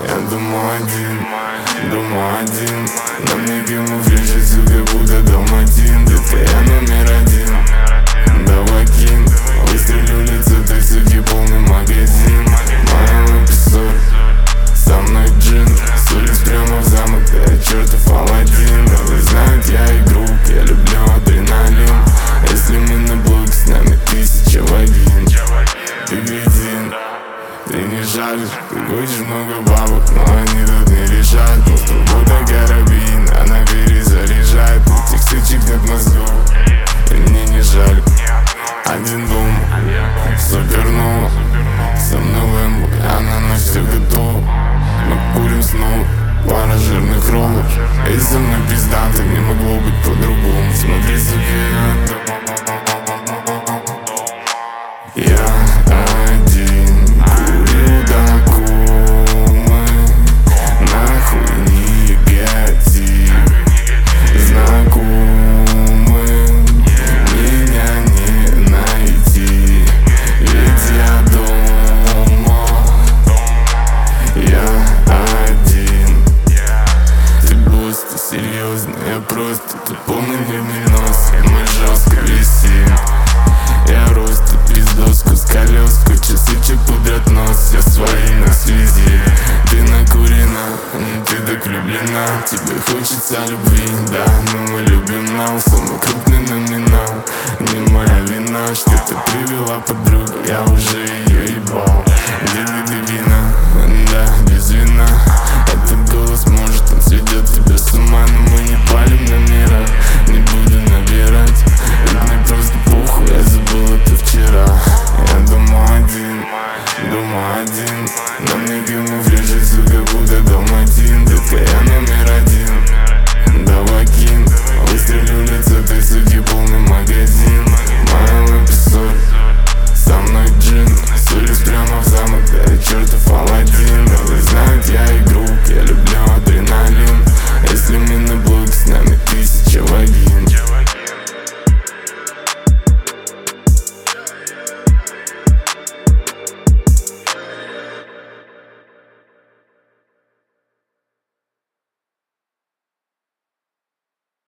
Я думаю один на мне ему влечет, как будто дом один. Детка, я номер один, давай кинь. Выстрелю в лицо той суки полный магазин. Моя песок, со мной джин. С улиц прямо в замок, я чертов Аладдин. Да знают я игрок, я люблю адреналин. Если мы на блоке, с нами 1000 в один. Ты грязин, ты не жалишь. Ты хочешь много бабок, но они тут не решают. Просто будто карабин, она перезаряжает. Этих сучек нет мозгов, и мне не жаль. Один дом, супернова, со мной лэмбо, она на все готова. Мы курим снова, пара жирных роллов. И со мной пизда, так не могло быть по-другому. Смотри, сука, я один курю до комы. Нахуй негатив. Знакомым меня не найти, ведь я дома. Я один. Ты босс, ты серьезно, я просто тут полный люминос. И мы жестко висим. Я просто пиздоску с колеску, часычек пудрят нос. Я своей на связи. Ты накурена, ты так влюблена. Тебе хочется любви, да, но мы любим нас. Самый крупный номинал, не моя вина, что ты привела подругу, я уже ее ебал. Где ты